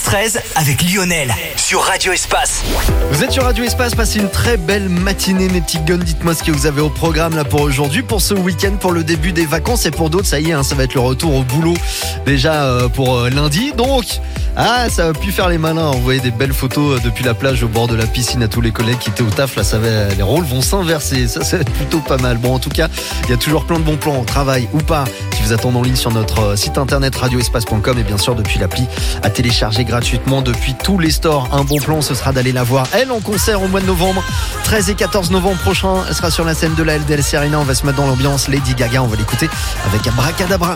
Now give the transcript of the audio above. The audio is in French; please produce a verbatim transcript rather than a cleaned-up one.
treize avec Lionel sur Radio Espace. Vous êtes sur Radio Espace, passez une très belle matinée mes petits guns. Dites-moi ce que vous avez au programme là pour aujourd'hui, pour ce week-end, pour le début des vacances, et pour d'autres ça y est, hein, ça va être le retour au boulot déjà euh, pour euh, lundi. Donc ah, ça va plus faire les malins. Envoyer des belles photos depuis la plage au bord de la piscine à tous les collègues qui étaient au taf. Là, ça va, les rôles vont s'inverser. Ça, ça va être plutôt pas mal. Bon, en tout cas, il y a toujours plein de bons plans au travail ou pas qui vous attendent en ligne sur notre site internet radio espace point com, et bien sûr depuis l'appli à télécharger gratuitement depuis tous les stores. Un bon plan, ce sera d'aller la voir, elle, en concert au mois de novembre, treize et quatorze novembre prochain. Elle sera sur la scène de la L D L C Arena. On va se mettre dans l'ambiance. Lady Gaga, on va l'écouter avec Abracadabra.